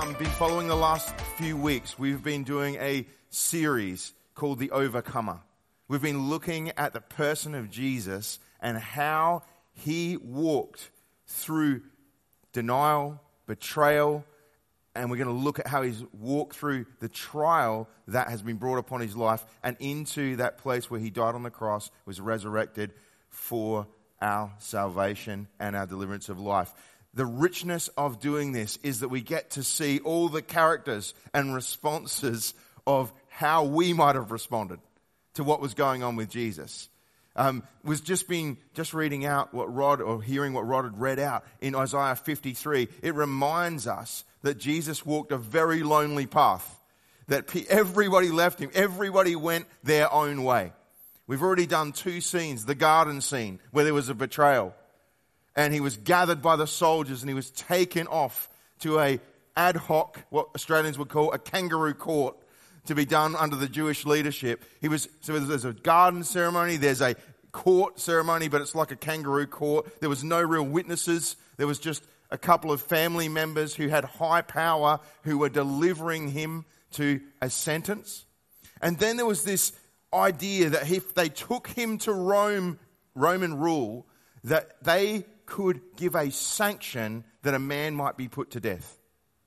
been following the last few weeks, we've been doing a series called The Overcomer. We've been looking at the person of Jesus and how he walked through denial, betrayal, and we're going to look at how he's walked through the trial that has been brought upon his life and into that place where he died on the cross, was resurrected for our salvation and our deliverance of life. The richness of doing this is that we get to see all the characters and responses of how we might have responded to what was going on with Jesus. Was just reading out hearing what Rod had read out in Isaiah 53. It reminds us that Jesus walked a very lonely path, that everybody left him, everybody went their own way. We've already done two scenes, the garden scene where there was a betrayal, and he was gathered by the soldiers and he was taken off to a ad hoc, what Australians would call a kangaroo court, to be done under the Jewish leadership. So there's a garden ceremony, there's a court ceremony, but it's like a kangaroo court. There was no real witnesses. There was just a couple of family members who had high power who were delivering him to a sentence. And then there was this idea that if they took him to Roman rule, that they could give a sanction that a man might be put to death.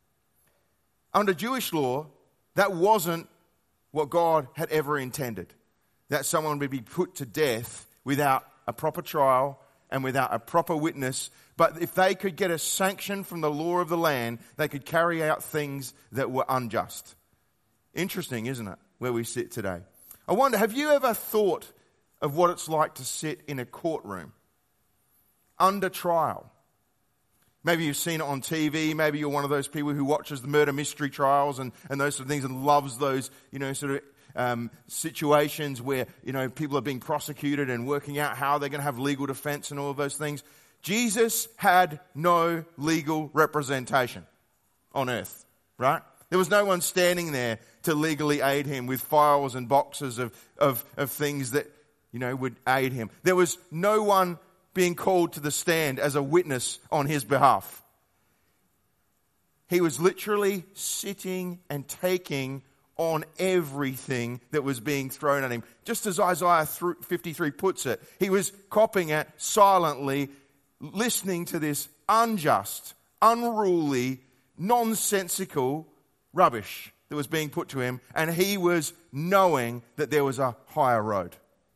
Under Jewish law, that wasn't what God had ever intended, that someone would be put to death without a proper trial and without a proper witness. But if they could get a sanction from the law of the land, they could carry out things that were unjust. Interesting, isn't it, where we sit today? I wonder, have you ever thought of what it's like to sit in a courtroom under trial? Maybe you've seen it on TV. Maybe you're one of those people who watches the murder mystery trials and those sort of things and loves those, situations where, people are being prosecuted and working out how they're going to have legal defense and all of those things. Jesus had no legal representation on earth, right? There was no one standing there to legally aid him with files and boxes of things that, would aid him. There was no one being called to the stand as a witness on his behalf. He was literally sitting and taking on everything that was being thrown at him. Just as Isaiah 53 puts it, he was copying it silently, listening to this unjust, unruly, nonsensical rubbish that was being put to him, and he was knowing that there was a higher road.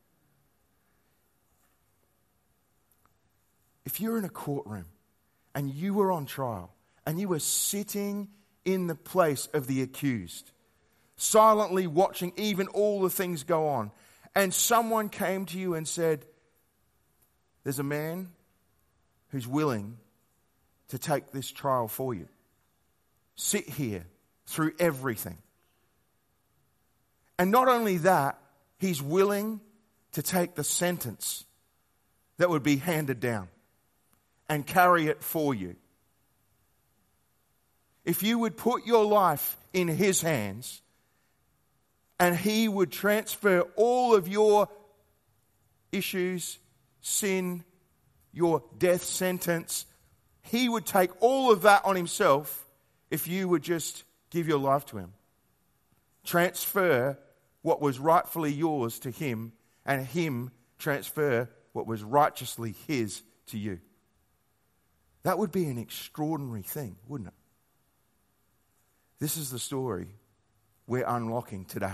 If you're in a courtroom and you were on trial and you were sitting in the place of the accused, silently watching even all the things go on, and someone came to you and said, there's a man who's willing to take this trial for you. Sit here through everything. And not only that, he's willing to take the sentence that would be handed down and carry it for you. If you would put your life in his hands and he would transfer all of your issues, sin, your death sentence, he would take all of that on himself if you would just give your life to him. Transfer what was rightfully yours to him, and him transfer what was righteously his to you. That would be an extraordinary thing, wouldn't it? This is the story we're unlocking today.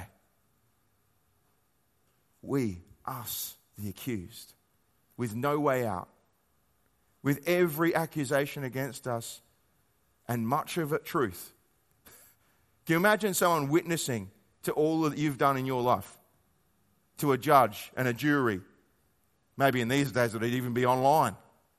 We, us, the accused, with no way out, with every accusation against us, and much of it truth. Can you imagine someone witnessing to all that you've done in your life? To a judge and a jury. Maybe in these days it would even be online.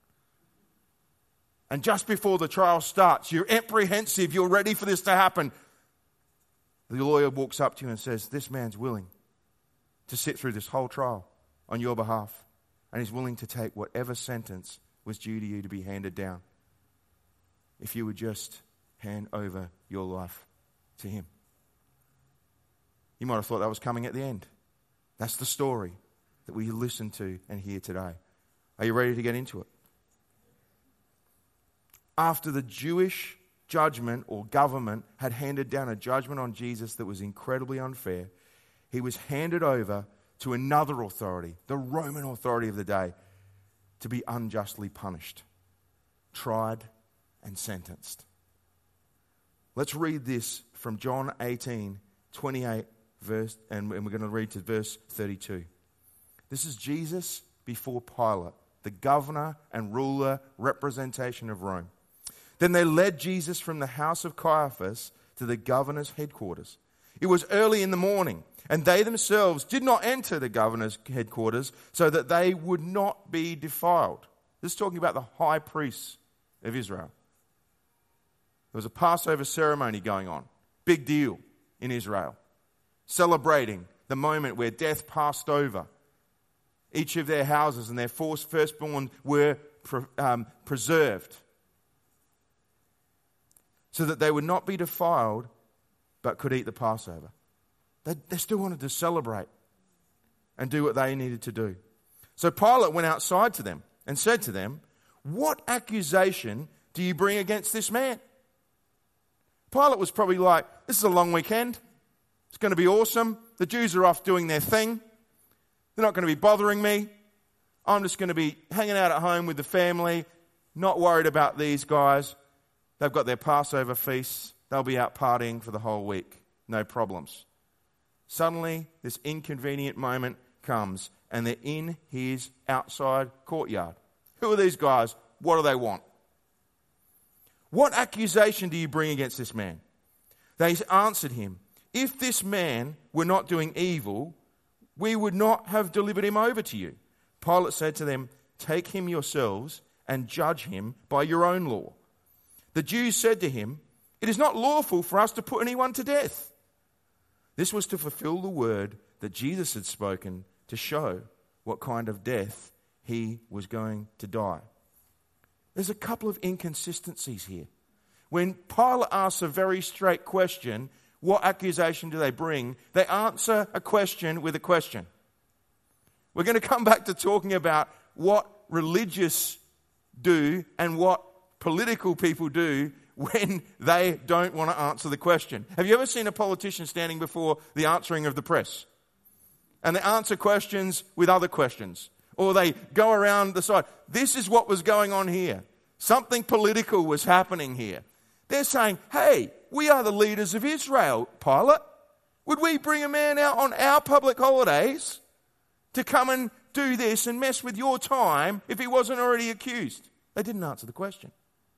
And just before the trial starts, you're apprehensive, you're ready for this to happen. The lawyer walks up to you and says, this man's willing to sit through this whole trial on your behalf. And he's willing to take whatever sentence was due to you to be handed down. If you would just hand over your life to him. You might have thought that was coming at the end. That's the story that we listen to and hear today. Are you ready to get into it? After the Jewish judgment or government had handed down a judgment on Jesus that was incredibly unfair. He was handed over to another authority, the Roman authority of the day, to be unjustly punished, tried, and sentenced. Let's read this from John 18:28, and we're going to read to verse 32. This is Jesus before Pilate, the governor and ruler representation of Rome. Then they led Jesus from the house of Caiaphas to the governor's headquarters. It was early in the morning, and they themselves did not enter the governor's headquarters so that they would not be defiled. This is talking about the high priests of Israel. There was a Passover ceremony going on. Big deal in Israel. Celebrating the moment where death passed over. Each of their houses and their firstborn were preserved so that they would not be defiled but could eat the Passover. They still wanted to celebrate and do what they needed to do. So Pilate went outside to them and said to them, "What accusation do you bring against this man?" Pilate was probably like, "This is a long weekend. It's going to be awesome. The Jews are off doing their thing. They're not going to be bothering me. I'm just going to be hanging out at home with the family, not worried about these guys. They've got their Passover feasts. They'll be out partying for the whole week. No problems." Suddenly, this inconvenient moment comes, and they're in his outside courtyard. Who are these guys? What do they want? "What accusation do you bring against this man?" They answered him, "If this man were not doing evil, we would not have delivered him over to you." Pilate said to them, "Take him yourselves and judge him by your own law." The Jews said to him, "It is not lawful for us to put anyone to death." This was to fulfill the word that Jesus had spoken to show what kind of death he was going to die. There's a couple of inconsistencies here. When Pilate asks a very straight question, what accusation do they bring? They answer a question with a question. We're going to come back to talking about what religious do and what political people do when they don't want to answer the question. Have you ever seen a politician standing before the answering of the press? And they answer questions with other questions. Or they go around the side. This is what was going on here. Something political was happening here. They're saying, "Hey, we are the leaders of Israel, Pilate. Would we bring a man out on our public holidays to come and do this and mess with your time if he wasn't already accused?" They didn't answer the question.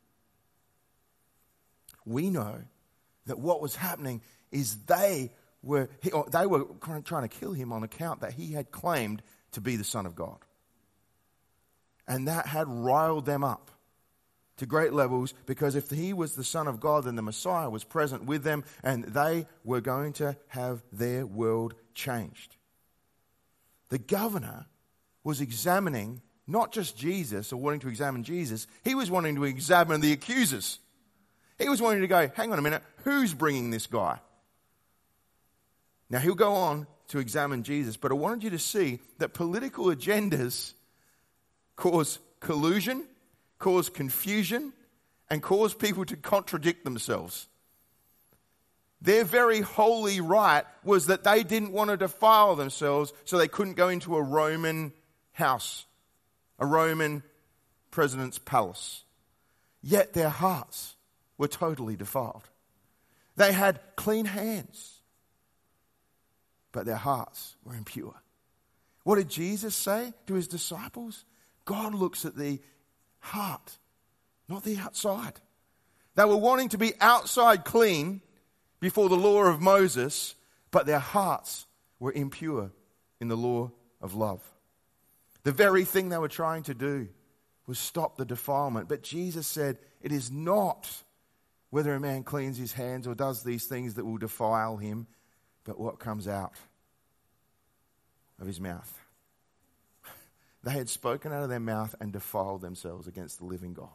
We know that what was happening is they were trying to kill him on account that he had claimed to be the Son of God. And that had riled them up to great levels, because if he was the Son of God, then the Messiah was present with them and they were going to have their world changed. The governor was examining not just Jesus or wanting to examine Jesus, he was wanting to examine the accusers. He was wanting to go, hang on a minute, who's bringing this guy? Now he'll go on to examine Jesus, but I wanted you to see that political agendas cause collusion, cause confusion, and cause people to contradict themselves. Their very holy right was that they didn't want to defile themselves, so they couldn't go into a Roman house, a Roman president's palace. Yet their hearts were totally defiled. They had clean hands, but their hearts were impure. What did Jesus say to his disciples? God looks at the heart, not the outside. They were wanting to be outside clean before the law of Moses, but their hearts were impure in the law of love. The very thing they were trying to do was stop the defilement. But Jesus said, it is not whether a man cleans his hands or does these things that will defile him, but what comes out of his mouth. They had spoken out of their mouth and defiled themselves against the living God.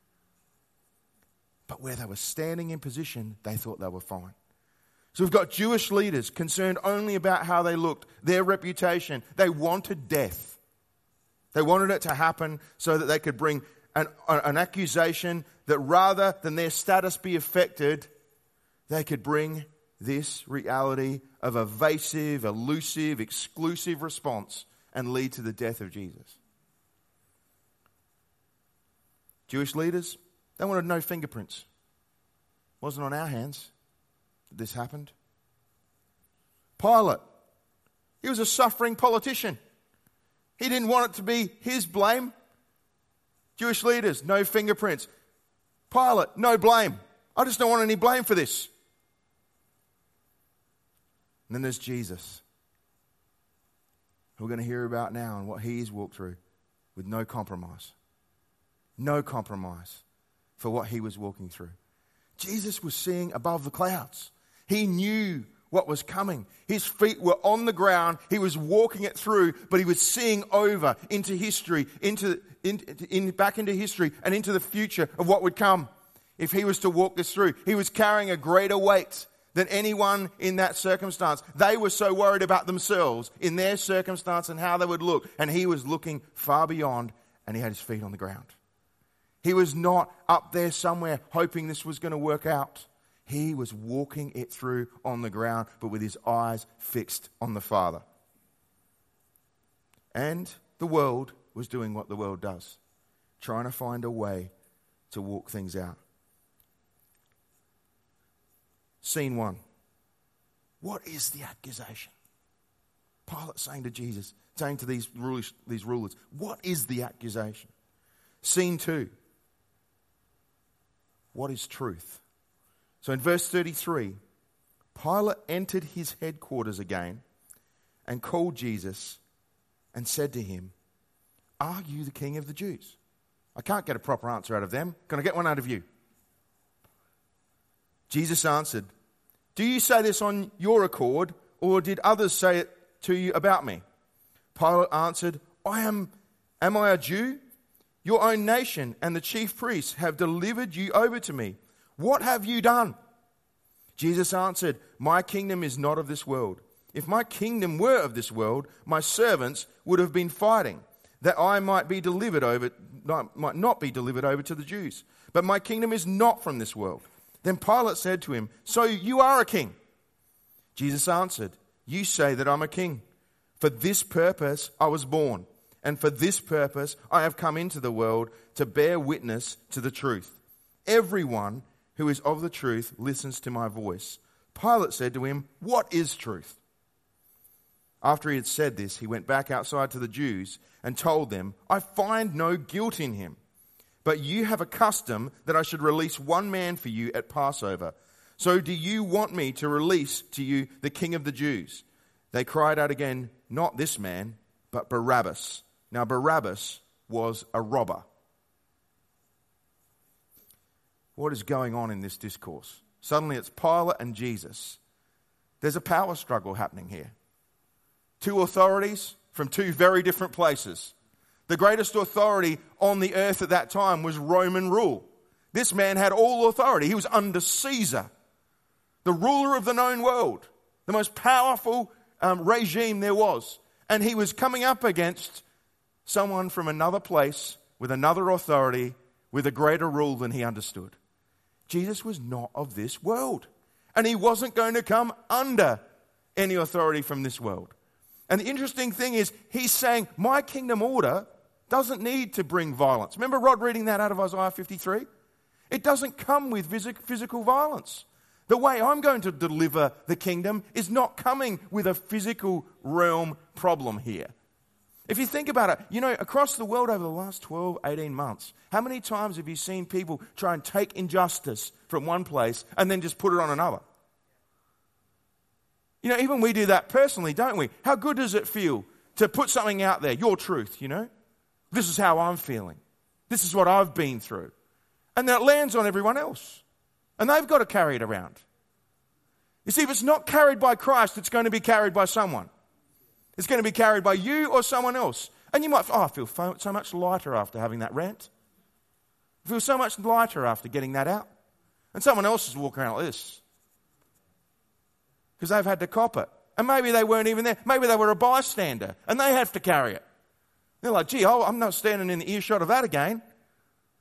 But where they were standing in position, they thought they were fine. So we've got Jewish leaders concerned only about how they looked, their reputation. They wanted death. They wanted it to happen so that they could bring an accusation that rather than their status be affected, they could bring this reality of evasive, elusive, exclusive response and lead to the death of Jesus. Jewish leaders, they wanted no fingerprints. It wasn't on our hands that this happened. Pilate, he was a suffering politician. He didn't want it to be his blame. Jewish leaders, no fingerprints. Pilate, no blame. I just don't want any blame for this. And then there's Jesus, who we're going to hear about now and what he's walked through with no compromise. No compromise for what he was walking through. Jesus was seeing above the clouds. He knew what was coming. His feet were on the ground. He was walking it through, but he was seeing over into history, back into history and into the future of what would come if he was to walk this through. He was carrying a greater weight than anyone in that circumstance. They were so worried about themselves in their circumstance and how they would look, and he was looking far beyond, and he had his feet on the ground. He was not up there somewhere hoping this was going to work out. He was walking it through on the ground, but with his eyes fixed on the Father. And the world was doing what the world does, trying to find a way to walk things out. Scene 1. What is the accusation? Pilate saying to Jesus, saying to these rulers, what is the accusation? Scene 2. What is truth? So in verse 33, Pilate entered his headquarters again and called Jesus and said to him, "Are you the king of the Jews?" I can't get a proper answer out of them. Can I get one out of you? Jesus answered, "Do you say this on your accord, or did others say it to you about me?" Pilate answered, Am I a Jew? Your own nation and the chief priests have delivered you over to me. What have you done? Jesus answered, "My kingdom is not of this world. If my kingdom were of this world, my servants would have been fighting, that I might not be delivered over to the Jews. But my kingdom is not from this world." Then Pilate said to him, "So you are a king?" Jesus answered, "You say that I'm a king. For this purpose I was born, and for this purpose I have come into the world, to bear witness to the truth. Everyone who is of the truth listens to my voice." Pilate said to him, "What is truth?" After he had said this, he went back outside to the Jews and told them, "I find no guilt in him. But you have a custom that I should release one man for you at Passover. So do you want me to release to you the king of the Jews?" They cried out again, "Not this man, but Barabbas." Now Barabbas was a robber. What is going on in this discourse? Suddenly it's Pilate and Jesus. There's a power struggle happening here. Two authorities from two very different places. The greatest authority on the earth at that time was Roman rule. This man had all authority. He was under Caesar, the ruler of the known world, the most powerful regime there was. And he was coming up against someone from another place with another authority, with a greater rule than he understood. Jesus was not of this world, and he wasn't going to come under any authority from this world. And the interesting thing is, he's saying, my kingdom order doesn't need to bring violence. Remember Rod reading that out of Isaiah 53? It doesn't come with physical violence. The way I'm going to deliver the kingdom is not coming with a physical realm problem here. If you think about it, across the world over the last 12, 18 months, how many times have you seen people try and take injustice from one place and then just put it on another? Even we do that personally, don't we? How good does it feel to put something out there, your truth, This is how I'm feeling. This is what I've been through. And then it lands on everyone else. And they've got to carry it around. You see, if it's not carried by Christ, it's going to be carried by someone. It's going to be carried by you or someone else. And you might, I feel so much lighter after having that rant. I feel so much lighter after getting that out. And someone else is walking around like this. Because they've had to cop it. And maybe they weren't even there. Maybe they were a bystander and they have to carry it. They're like, gee, I'm not standing in the earshot of that again.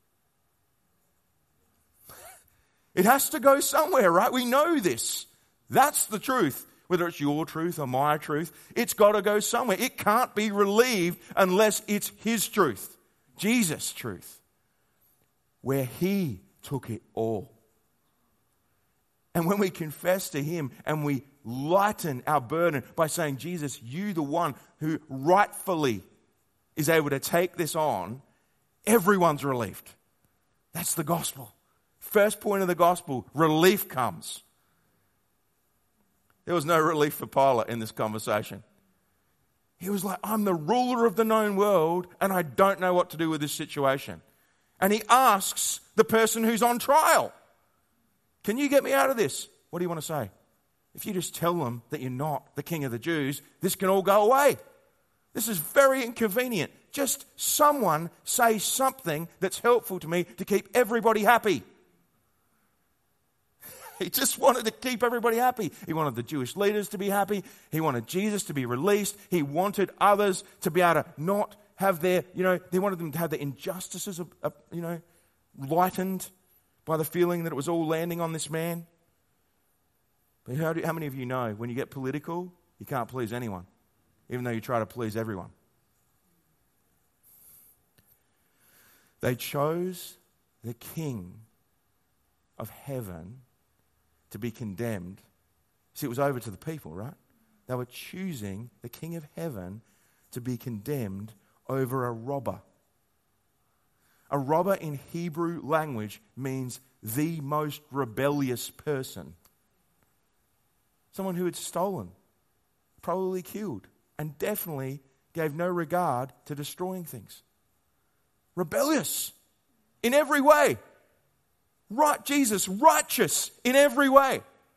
It has to go somewhere, right? We know this. That's the truth. Whether it's your truth or my truth, it's got to go somewhere. It can't be relieved unless it's His truth, Jesus' truth, where He took it all. And when we confess to Him and we lighten our burden by saying, Jesus, you the one who rightfully is able to take this on, everyone's relieved. That's the gospel. First point of the gospel, relief comes. There was no relief for Pilate in this conversation. He was like, I'm the ruler of the known world and I don't know what to do with this situation. And he asks the person who's on trial, can you get me out of this? What do you want to say? If you just tell them that you're not the king of the Jews, this can all go away. This is very inconvenient. Just someone say something that's helpful to me to keep everybody happy. He just wanted to keep everybody happy. He wanted the Jewish leaders to be happy. He wanted Jesus to be released. He wanted others to be able to not have their, they wanted them to have their injustices, lightened by the feeling that it was all landing on this man. But how many of you know when you get political, you can't please anyone, even though you try to please everyone? They chose the King of heaven to be condemned. See, it was over to the people, right? They were choosing the King of heaven to be condemned over a robber. A robber in Hebrew language means the most rebellious person. Someone who had stolen, probably killed, and definitely gave no regard to destroying things. Rebellious in every way. Right, Jesus, righteous in every way.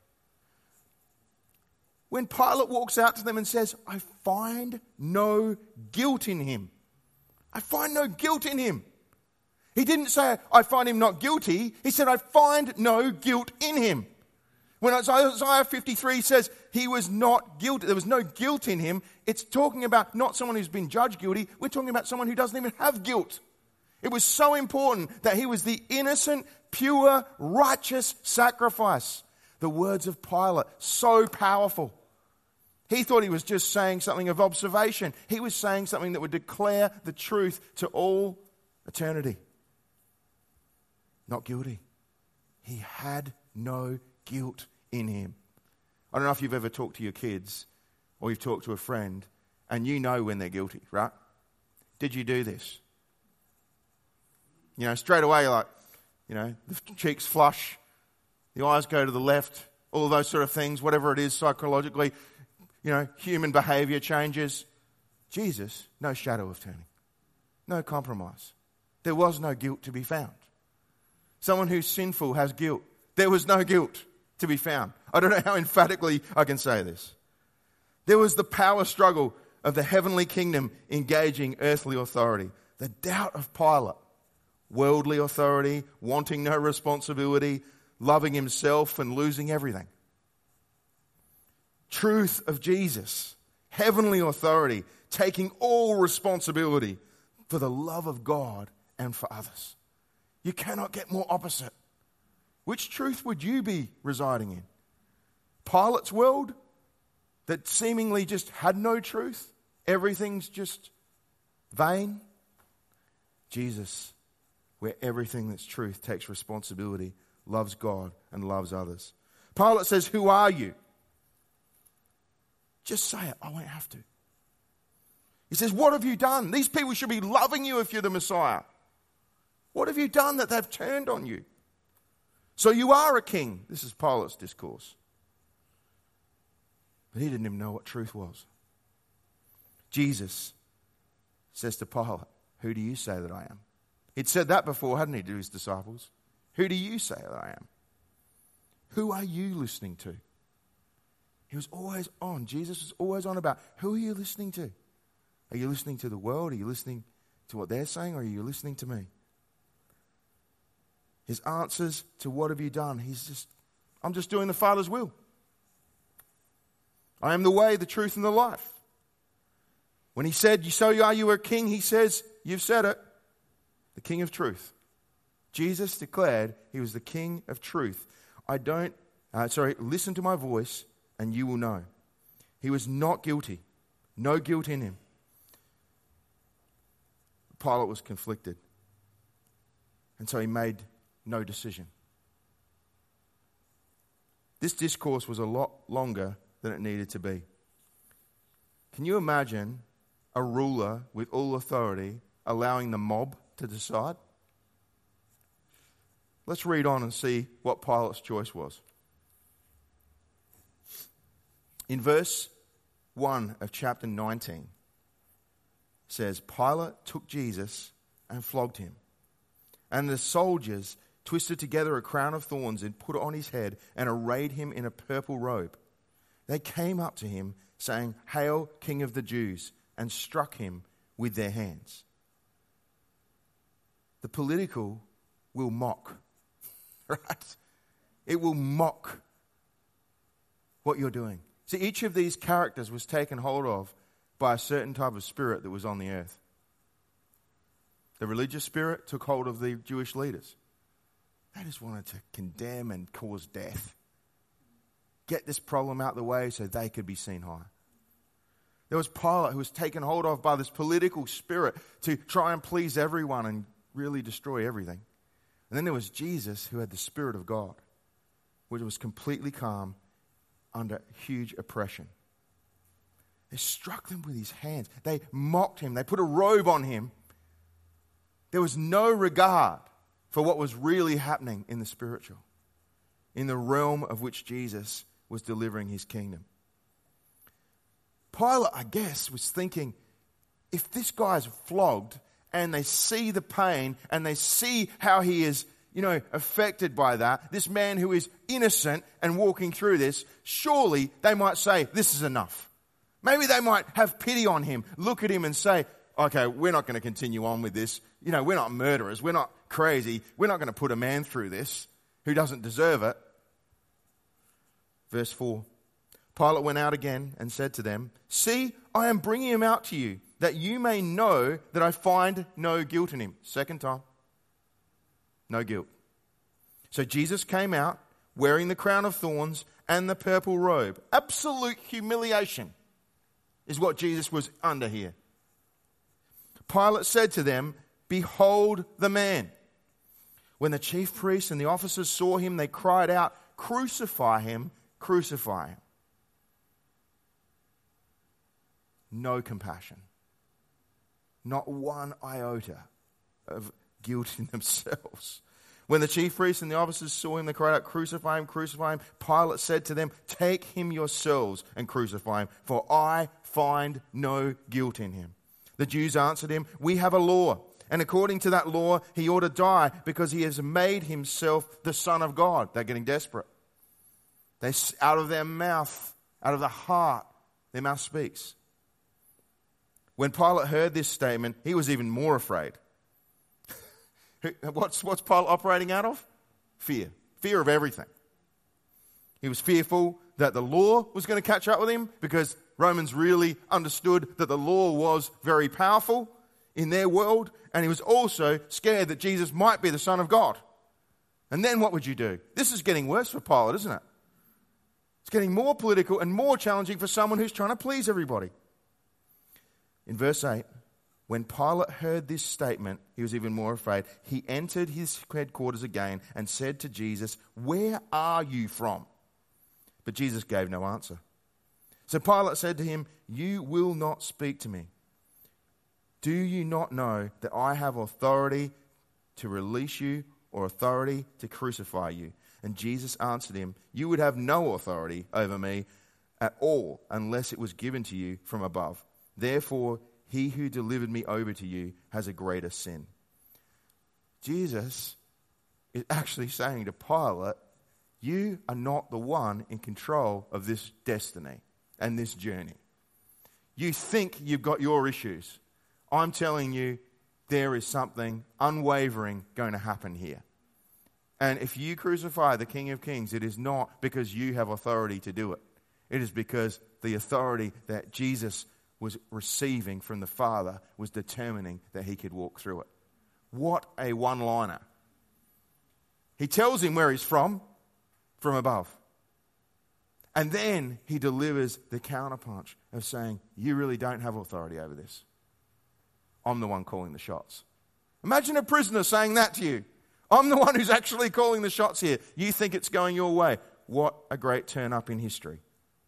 When Pilate walks out to them and says, I find no guilt in him. I find no guilt in him. He didn't say, I find him not guilty. He said, I find no guilt in him. When Isaiah 53 says he was not guilty, there was no guilt in him, it's talking about not someone who's been judged guilty. We're talking about someone who doesn't even have guilt. It was so important that he was the innocent, pure, righteous sacrifice. The words of Pilate, so powerful. He thought he was just saying something of observation. He was saying something that would declare the truth to all eternity. Not guilty. He had no guilt in him. I don't know if you've ever talked to your kids or you've talked to a friend and you know when they're guilty, right? Did you do this? Straight away you're like, the cheeks flush, the eyes go to the left, all of those sort of things, whatever it is psychologically, human behavior changes. Jesus, no shadow of turning, no compromise. There was no guilt to be found. Someone who's sinful has guilt. There was no guilt to be found. I don't know how emphatically I can say this. There was the power struggle of the heavenly kingdom engaging earthly authority. The doubt of Pilate. Worldly authority, wanting no responsibility, loving himself and losing everything. Truth of Jesus, heavenly authority, taking all responsibility for the love of God and for others. You cannot get more opposite. Which truth would you be residing in? Pilate's world that seemingly just had no truth? Everything's just vain? Jesus, where everything that's truth takes responsibility, loves God and loves others. Pilate says, who are you? Just say it. I won't have to. He says, what have you done? These people should be loving you if you're the Messiah. What have you done that they've turned on you? So you are a king. This is Pilate's discourse. But he didn't even know what truth was. Jesus says to Pilate, who do you say that I am? He'd said that before, hadn't he, to his disciples? Who do you say that I am? Who are you listening to? He was always on. Jesus was always on about, who are you listening to? Are you listening to the world? Are you listening to what they're saying? Or are you listening to me? His answers to what have you done? I'm just doing the Father's will. I am the way, the truth, and the life. When he said, so are you a king? He says, you've said it. The King of truth. Jesus declared he was the King of truth. Listen to my voice and you will know. He was not guilty. No guilt in him. Pilate was conflicted. And so he made no decision. This discourse was a lot longer than it needed to be. Can you imagine a ruler with all authority allowing the mob to decide? Let's read on and see what Pilate's choice was. In verse 1 of chapter 19, it says, Pilate took Jesus and flogged him. And the soldiers twisted together a crown of thorns and put it on his head and arrayed him in a purple robe. They came up to him, saying, Hail, King of the Jews, and struck him with their hands. The political will mock, right? It will mock what you're doing. See, each of these characters was taken hold of by a certain type of spirit that was on the earth. The religious spirit took hold of the Jewish leaders. They just wanted to condemn and cause death. Get this problem out of the way so they could be seen high. There was Pilate who was taken hold of by this political spirit to try and please everyone and really destroy everything. And then there was Jesus who had the Spirit of God, which was completely calm under huge oppression. They struck them with his hands. They mocked him. They put a robe on him. There was no regard for what was really happening in the spiritual, in the realm of which Jesus was delivering his kingdom. Pilate, I guess, was thinking, if this guy's flogged and they see the pain and they see how he is, affected by that, this man who is innocent and walking through this, surely they might say, this is enough. Maybe they might have pity on him, look at him and say, okay, we're not going to continue on with this. We're not murderers. We're not crazy. We're not going to put a man through this who doesn't deserve it. Verse 4. Pilate went out again and said to them, See, I am bringing him out to you, that you may know that I find no guilt in him. Second time. No guilt. So Jesus came out wearing the crown of thorns and the purple robe. Absolute humiliation is what Jesus was under here. Pilate said to them, Behold the man. When the chief priests and the officers saw him, they cried out, Crucify him, crucify him. No compassion. Not one iota of guilt in themselves. When the chief priests and the officers saw him, they cried out, Crucify him, crucify him. Pilate said to them, Take him yourselves and crucify him, for I find no guilt in him. The Jews answered him, We have a law, and according to that law, he ought to die because he has made himself the Son of God. They're getting desperate. Out of their mouth, out of the heart, their mouth speaks. When Pilate heard this statement, he was even more afraid. What's Pilate operating out of? Fear. Fear of everything. He was fearful that the law was going to catch up with him because Romans really understood that the law was very powerful in their world, and he was also scared that Jesus might be the Son of God. And then what would you do? This is getting worse for Pilate, isn't it? It's getting more political and more challenging for someone who's trying to please everybody. In verse 8, when Pilate heard this statement, he was even more afraid. He entered his headquarters again and said to Jesus, Where are you from? But Jesus gave no answer. So Pilate said to him, You will not speak to me. Do you not know that I have authority to release you or authority to crucify you? And Jesus answered him, You would have no authority over me at all unless it was given to you from above. Therefore, he who delivered me over to you has a greater sin. Jesus is actually saying to Pilate, you are not the one in control of this destiny and this journey. You think you've got your issues. I'm telling you, there is something unwavering going to happen here. And if you crucify the King of Kings, it is not because you have authority to do it. It is because the authority that Jesus was receiving from the Father was determining that he could walk through it. What a one-liner. He tells him where he's from above. And then he delivers the counterpunch of saying, you really don't have authority over this. I'm the one calling the shots. Imagine a prisoner saying that to you. I'm the one who's actually calling the shots here. You think it's going your way. What a great turn up in history.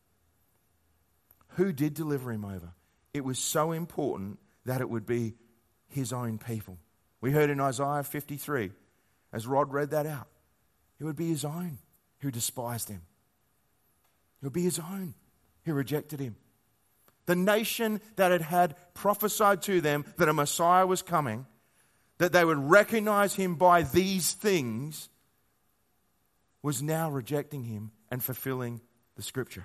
Who did deliver him over? It was so important that it would be his own people. We heard in Isaiah 53, as Rod read that out, it would be his own who despised him. It would be his own who rejected him. The nation that had prophesied to them that a Messiah was coming, that they would recognize him by these things, was now rejecting him and fulfilling the scripture.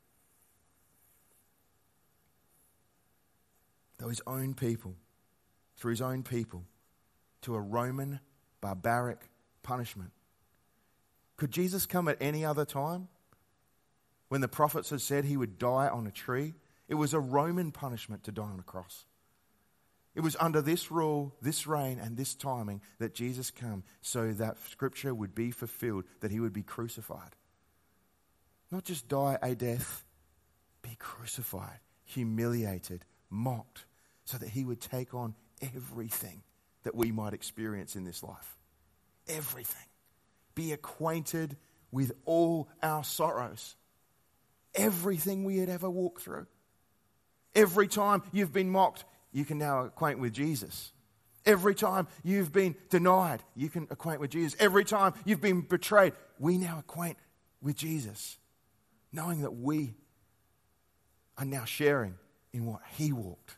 Though his own people, through his own people, to a Roman barbaric punishment. Could Jesus come at any other time? When the prophets had said he would die on a tree, it was a Roman punishment to die on a cross. It was under this rule, this reign, and this timing that Jesus came so that scripture would be fulfilled, that he would be crucified. Not just die a death, be crucified, humiliated, mocked, so that he would take on everything that we might experience in this life. Everything. Be acquainted with all our sorrows. Everything we had ever walked through. Every time you've been mocked, you can now acquaint with Jesus. Every time you've been denied, you can acquaint with Jesus. Every time you've been betrayed, we now acquaint with Jesus. Knowing that we are now sharing in what he walked.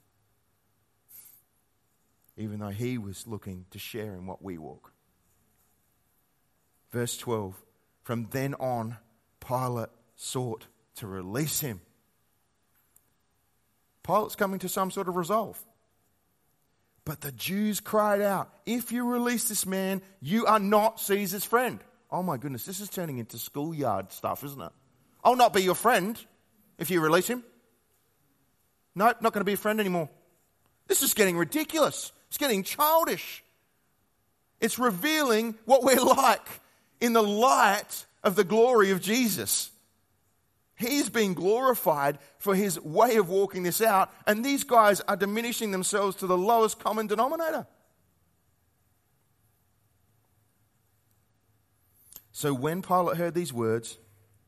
Even though he was looking to share in what we walk. Verse 12, from then on, Pilate sought to release him. Pilate's coming to some sort of resolve. But the Jews cried out, if you release this man, you are not Caesar's friend. Oh my goodness, this is turning into schoolyard stuff, isn't it? I'll not be your friend if you release him. Nope, not going to be a friend anymore. This is getting ridiculous. It's getting childish. It's revealing what we're like in the light of the glory of Jesus. He's being glorified for his way of walking this out, and these guys are diminishing themselves to the lowest common denominator. So when Pilate heard these words,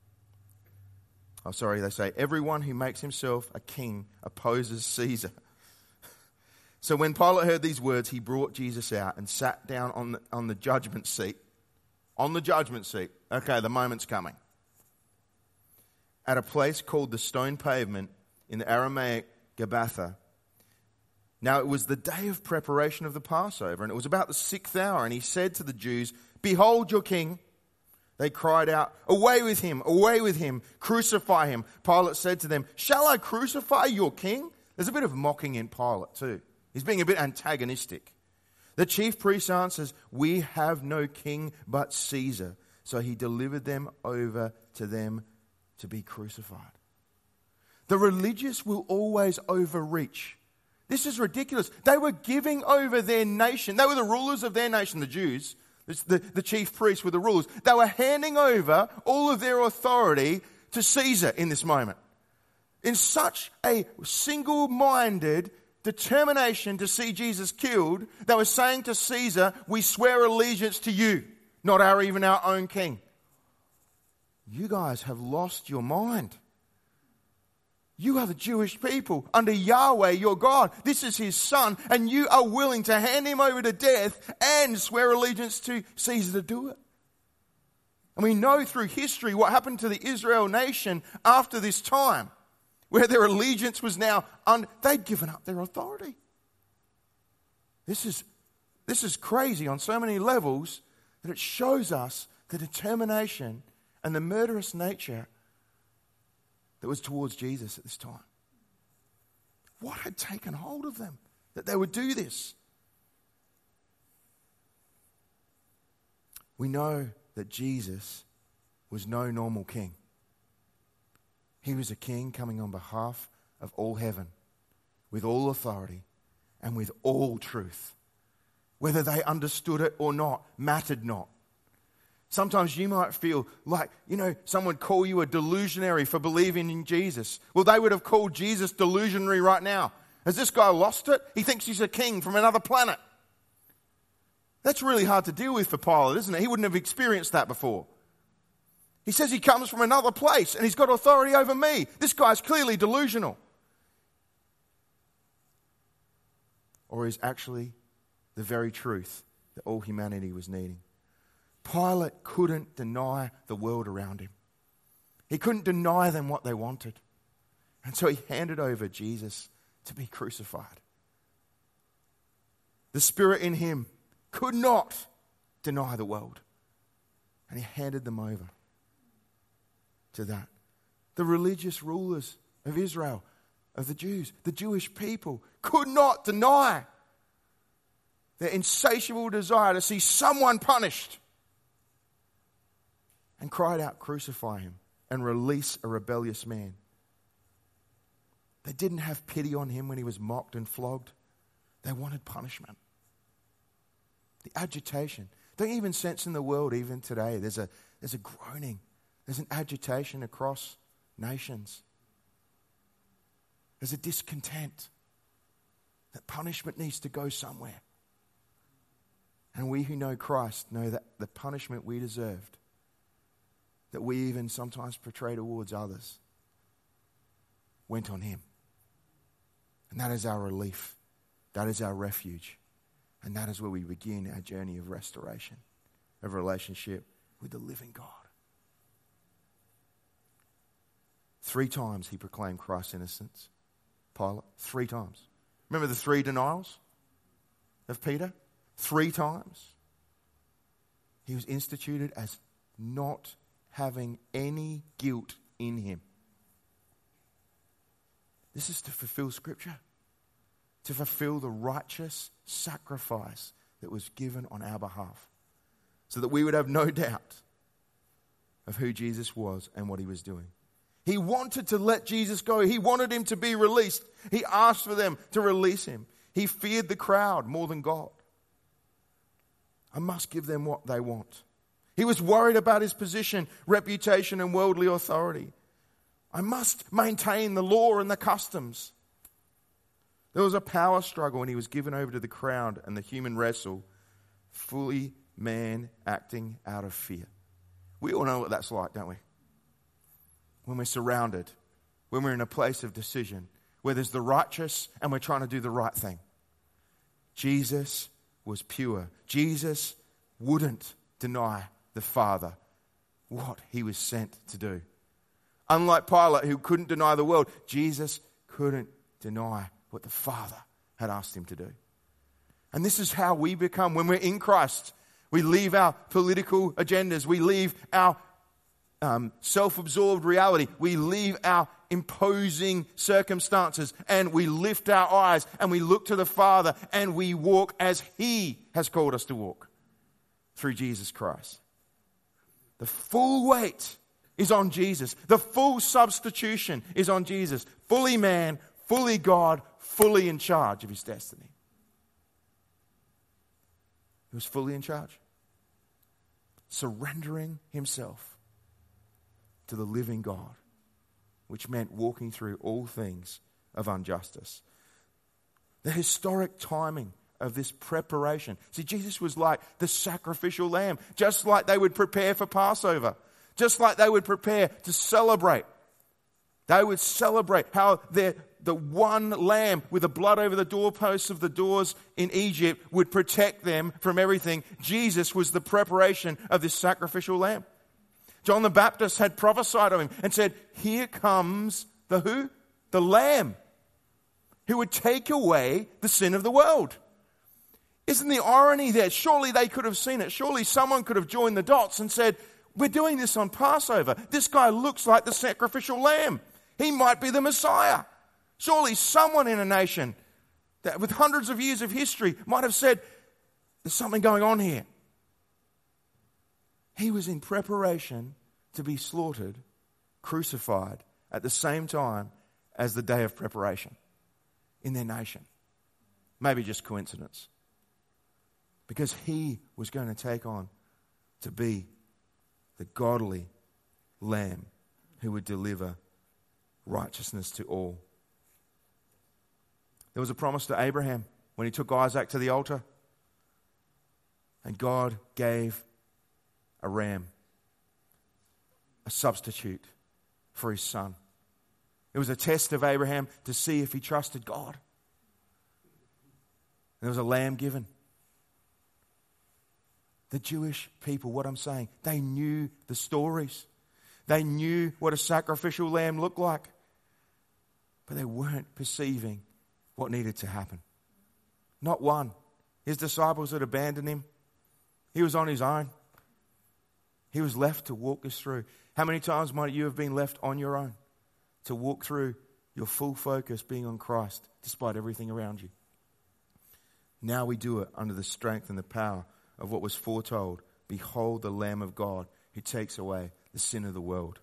they say, everyone who makes himself a king opposes Caesar. So when Pilate heard these words, he brought Jesus out and sat down on the judgment seat. On the judgment seat. Okay, the moment's coming. At a place called the Stone Pavement in the Aramaic Gabbatha. Now it was the day of preparation of the Passover, and it was about the 6th hour, and he said to the Jews, behold your king. They cried out, away with him, crucify him. Pilate said to them, shall I crucify your king? There's a bit of mocking in Pilate too. He's being a bit antagonistic. The chief priest answers, we have no king but Caesar. So he delivered them over to them to be crucified. The religious will always overreach. This is ridiculous. They were giving over their nation. They were the rulers of their nation, the Jews. The chief priests were the rulers. They were handing over all of their authority to Caesar in this moment. In such a single-minded determination to see Jesus killed, they were saying to Caesar, we swear allegiance to you, not even our own king. You guys have lost your mind. You are the Jewish people under Yahweh, your God. This is his son, and you are willing to hand him over to death and swear allegiance to Caesar to do it. And we know through history what happened to the Israel nation after this time, where their allegiance was now, they'd given up their authority. This is crazy on so many levels that it shows us the determination and the murderous nature that was towards Jesus at this time. What had taken hold of them that they would do this? We know that Jesus was no normal king. He was a king coming on behalf of all heaven, with all authority and with all truth. Whether they understood it or not mattered not. Sometimes you might feel like, someone would call you a delusionary for believing in Jesus. Well, they would have called Jesus delusionary right now. Has this guy lost it? He thinks he's a king from another planet. That's really hard to deal with for Pilate, isn't it? He wouldn't have experienced that before. He says he comes from another place and he's got authority over me. This guy's clearly delusional. Or is actually the very truth that all humanity was needing. Pilate couldn't deny the world around him. He couldn't deny them what they wanted. And so he handed over Jesus to be crucified. The Spirit in him could not deny the world. And he handed them over to that. The religious rulers of Israel, of the Jews, the Jewish people, could not deny their insatiable desire to see someone punished, and cried out, "Crucify him and release a rebellious man." They didn't have pity on him when he was mocked and flogged. They wanted punishment. The agitation. Don't you even sense in the world, even today, there's a groaning. There's an agitation across nations. There's a discontent that punishment needs to go somewhere. And we who know Christ know that the punishment we deserved, that we even sometimes portray towards others, went on him. And that is our relief. That is our refuge. And that is where we begin our journey of restoration, of relationship with the living God. 3 times he proclaimed Christ's innocence. Pilate, 3 times. Remember the 3 denials of Peter? 3 times. He was instituted as not having any guilt in him. This is to fulfill Scripture, to fulfill the righteous sacrifice that was given on our behalf, so that we would have no doubt of who Jesus was and what he was doing. He wanted to let Jesus go. He wanted him to be released. He asked for them to release him. He feared the crowd more than God. I must give them what they want. He was worried about his position, reputation, and worldly authority. I must maintain the law and the customs. There was a power struggle and he was given over to the crowd and the human wrestle, fully man acting out of fear. We all know what that's like, don't we? When we're surrounded, when we're in a place of decision, where there's the righteous and we're trying to do the right thing. Jesus was pure. Jesus wouldn't deny the Father what he was sent to do. Unlike Pilate, who couldn't deny the world, Jesus couldn't deny what the Father had asked him to do. And this is how we become, when we're in Christ, we leave our political agendas, we leave our self-absorbed reality, we leave our imposing circumstances, and we lift our eyes and we look to the Father and we walk as he has called us to walk through Jesus Christ. The full weight is on Jesus. The full substitution is on Jesus. Fully man, fully God, fully in charge of his destiny. He was fully in charge. Surrendering himself to the living God, which meant walking through all things of injustice. The historic timing of this preparation. See, Jesus was like the sacrificial lamb, just like they would prepare for Passover, just like they would prepare to celebrate. They would celebrate how the one lamb with the blood over the doorposts of the doors in Egypt would protect them from everything. Jesus was the preparation of this sacrificial lamb. John the Baptist had prophesied of him and said, here comes the who? The Lamb who would take away the sin of the world. Isn't the irony there? Surely they could have seen it. Surely someone could have joined the dots and said, we're doing this on Passover. This guy looks like the sacrificial lamb. He might be the Messiah. Surely someone in a nation that with hundreds of years of history might have said, there's something going on here. He was in preparation to be slaughtered, crucified at the same time as the day of preparation in their nation. Maybe just coincidence. Because he was going to take on to be the godly Lamb who would deliver righteousness to all. There was a promise to Abraham when he took Isaac to the altar. And God gave a ram, a substitute for his son. It was a test of Abraham to see if he trusted God. There was a lamb given. The Jewish people, what I'm saying, they knew the stories. They knew what a sacrificial lamb looked like. But they weren't perceiving what needed to happen. Not one. His disciples had abandoned him. He was on his own. He was left to walk us through. How many times might you have been left on your own to walk through your full focus being on Christ despite everything around you? Now we do it under the strength and the power of what was foretold. Behold the Lamb of God who takes away the sin of the world.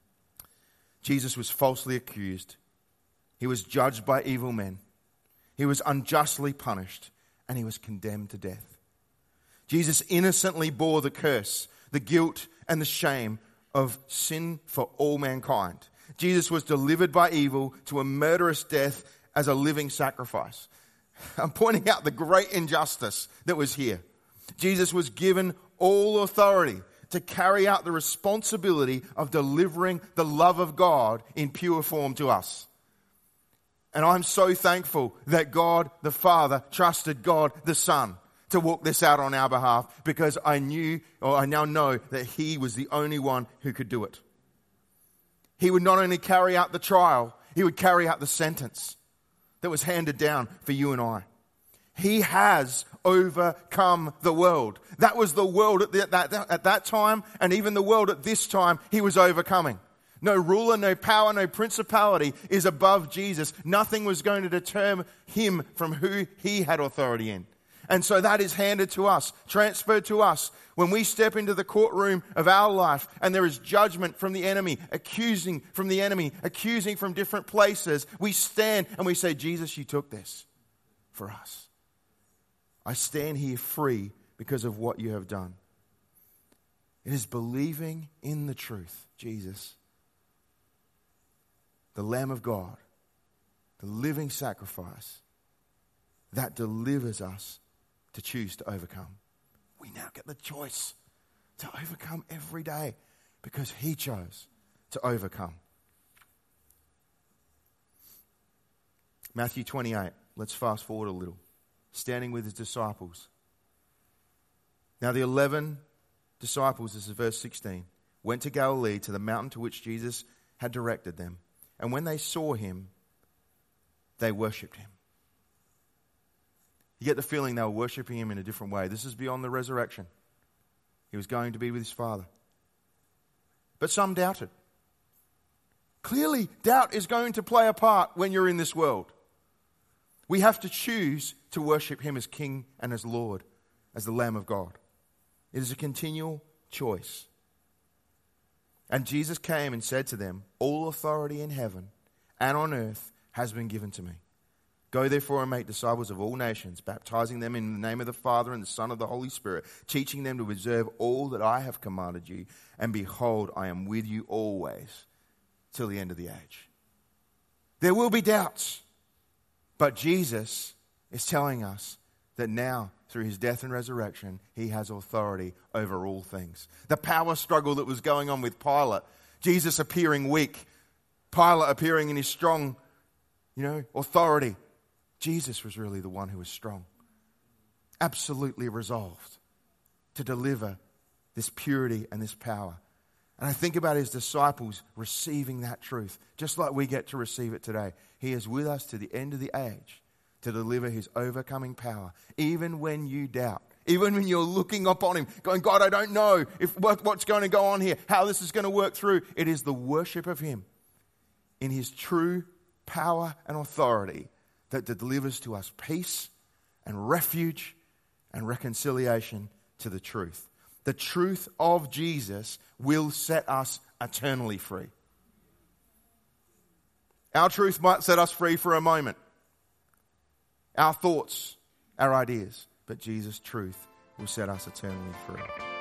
Jesus was falsely accused. He was judged by evil men. He was unjustly punished, and he was condemned to death. Jesus innocently bore the curse, the guilt, and the shame of sin for all mankind. Jesus was delivered by evil to a murderous death as a living sacrifice. I'm pointing out the great injustice that was here. Jesus was given all authority to carry out the responsibility of delivering the love of God in pure form to us. And I'm so thankful that God the Father trusted God the Son to walk this out on our behalf, because I now know that he was the only one who could do it. He would not only carry out the trial, he would carry out the sentence that was handed down for you and I. He has overcome the world. That was the world at that time, and even the world at this time he was overcoming. No ruler, no power, no principality is above Jesus. Nothing was going to deter him from who he had authority in. And so that is handed to us, transferred to us. When we step into the courtroom of our life and there is judgment from the enemy, accusing from the enemy, accusing from different places, we stand and we say, Jesus, you took this for us. I stand here free because of what you have done. It is believing in the truth, Jesus, the Lamb of God, the living sacrifice, that delivers us to choose to overcome. We now get the choice to overcome every day because he chose to overcome. Matthew 28. Let's fast forward a little. Standing with his disciples. Now the 11 disciples, this is verse 16, went to Galilee to the mountain to which Jesus had directed them. And when they saw him, they worshipped him. You get the feeling they were worshipping him in a different way. This is beyond the resurrection. He was going to be with his Father. But some doubted. Clearly, doubt is going to play a part when you're in this world. We have to choose to worship him as King and as Lord, as the Lamb of God. It is a continual choice. And Jesus came and said to them, all authority in heaven and on earth has been given to me. Go therefore and make disciples of all nations, baptizing them in the name of the Father and the Son of the Holy Spirit, teaching them to observe all that I have commanded you. And behold, I am with you always till the end of the age. There will be doubts, but Jesus is telling us that now, through his death and resurrection, he has authority over all things. The power struggle that was going on with Pilate, Jesus appearing weak, Pilate appearing in his strong, authority. Jesus was really the one who was strong, absolutely resolved to deliver this purity and this power. And I think about his disciples receiving that truth, just like we get to receive it today. He is with us to the end of the age to deliver his overcoming power, even when you doubt, even when you're looking upon him, going, God, I don't know what's going to go on here, how this is going to work through. It is the worship of him in his true power and authority that delivers to us peace and refuge and reconciliation to the truth. The truth of Jesus will set us eternally free. Our truth might set us free for a moment. Our thoughts, our ideas. But Jesus' truth will set us eternally free.